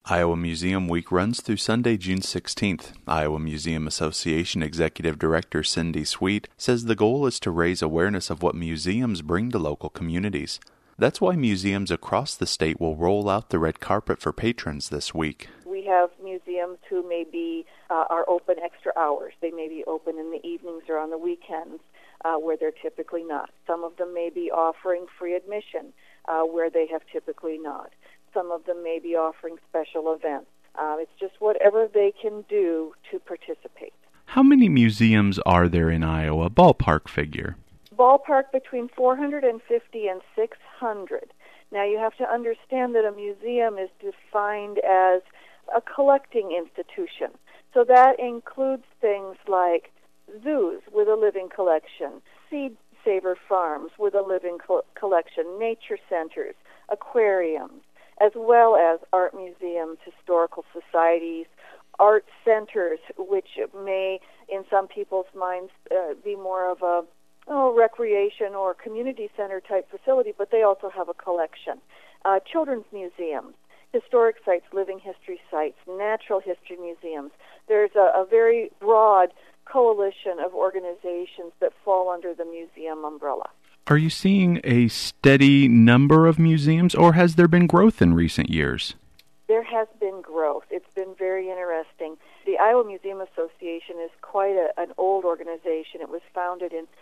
Iowa Museum Week runs through Sunday, June 16th. Iowa Museum Association Executive Director Cindy Sweet says the goal is to raise awareness of what museums bring to local communities. That's why museums across the state will roll out the red carpet for patrons this week. We have museums who maybe are open extra hours. They may be open in the evenings or on the weekends where they're typically not. Some of them may be offering free admission where they have typically not. Some of them may be offering special events. It's just whatever they can do to participate. How many museums are there in Iowa? Ballpark figure. Ballpark between 450 and 600. Now you have to understand that a museum is defined as a collecting institution. So that includes things like zoos with a living collection, seed saver farms with a living collection, nature centers, aquariums, as well as art museums, historical societies, art centers, which may, in some people's minds, be more of a recreation or community center type facility, but they also have a collection. Children's museums, historic sites, living history sites, natural history museums. There's a very broad coalition of organizations that fall under the museum umbrella. Are you seeing a steady number of museums, or has there been growth in recent years? There has been growth. It's been very interesting. The Iowa Museum Association is quite an old organization. It was founded in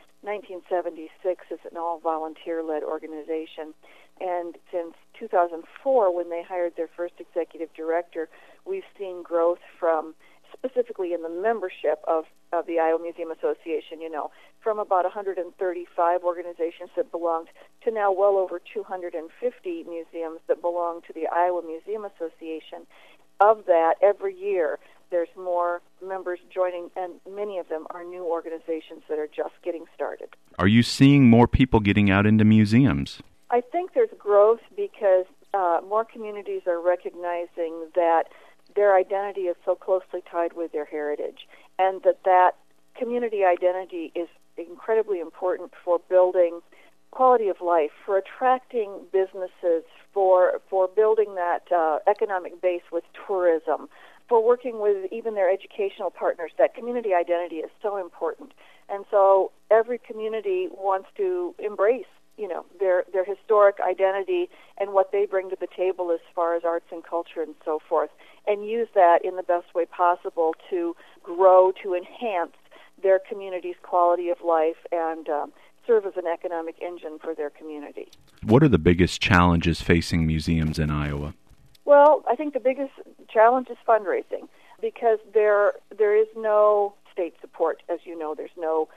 1976 as an all-volunteer-led organization. And since 2004, when they hired their first executive director, we've seen growth from, specifically in the membership of the Iowa Museum Association, from about 135 organizations that belonged to now well over 250 museums that belong to the Iowa Museum Association. Of that, every year, there's more members joining, and many of them are new organizations that are just getting started. Are you seeing more people getting out into museums? I think there's growth because more communities are recognizing that their identity is so closely tied with their heritage, and that community identity is incredibly important for building quality of life, for attracting businesses, for building that economic base with tourism, for working with even their educational partners. That community identity is so important. And so every community wants to embrace, their historic identity and what they bring to the table as far as arts and culture and so forth, and use that in the best way possible to grow, to enhance their community's quality of life and serve as an economic engine for their community. What are the biggest challenges facing museums in Iowa? Well, I think the biggest challenge is fundraising, because there is no state support. As you know, there's no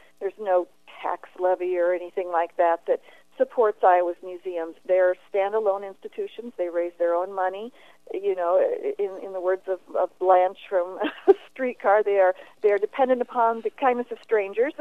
tax levy or anything like that supports Iowa's museums. They're standalone institutions. They raise their own money. In the words of Blanche from Streetcar, they are dependent upon the kindness of strangers.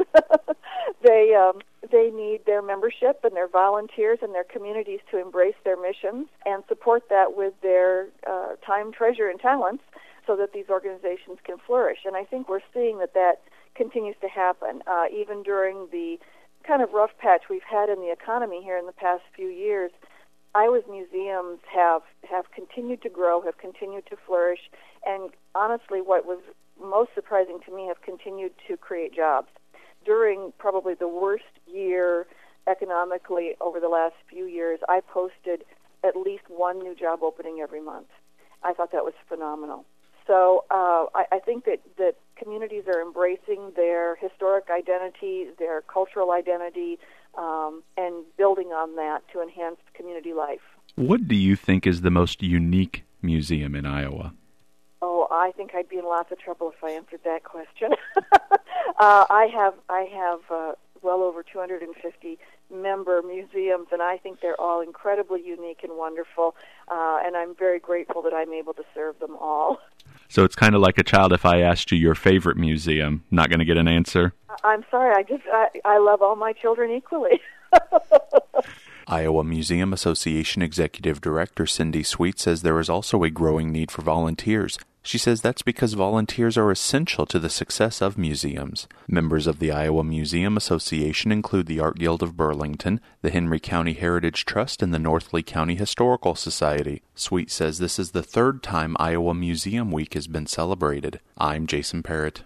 They need their membership and their volunteers and their communities to embrace their missions and support that with their time, treasure, and talents so that these organizations can flourish. And I think we're seeing that continues to happen, even during the kind of rough patch we've had in the economy here in the past few years. Iowa's museums have continued to grow, have continued to flourish, and honestly, what was most surprising to me, have continued to create jobs. During probably the worst year economically over the last few years, I posted at least one new job opening every month. I thought that was phenomenal. So I think that communities are embracing their historic identity, their cultural identity, and building on that to enhance community life. What do you think is the most unique museum in Iowa? Oh, I think I'd be in lots of trouble if I answered that question. I have well over 250 member museums, and I think they're all incredibly unique and wonderful, and I'm very grateful that I'm able to serve them all. So it's kind of like a child if I asked you your favorite museum. Not going to get an answer? I'm sorry, I love all my children equally. Iowa Museum Association Executive Director Cindy Sweet says there is also a growing need for volunteers. She says that's because volunteers are essential to the success of museums. Members of the Iowa Museum Association include the Art Guild of Burlington, the Henry County Heritage Trust, and the North Lee County Historical Society. Sweet says this is the third time Iowa Museum Week has been celebrated. I'm Jason Parrott.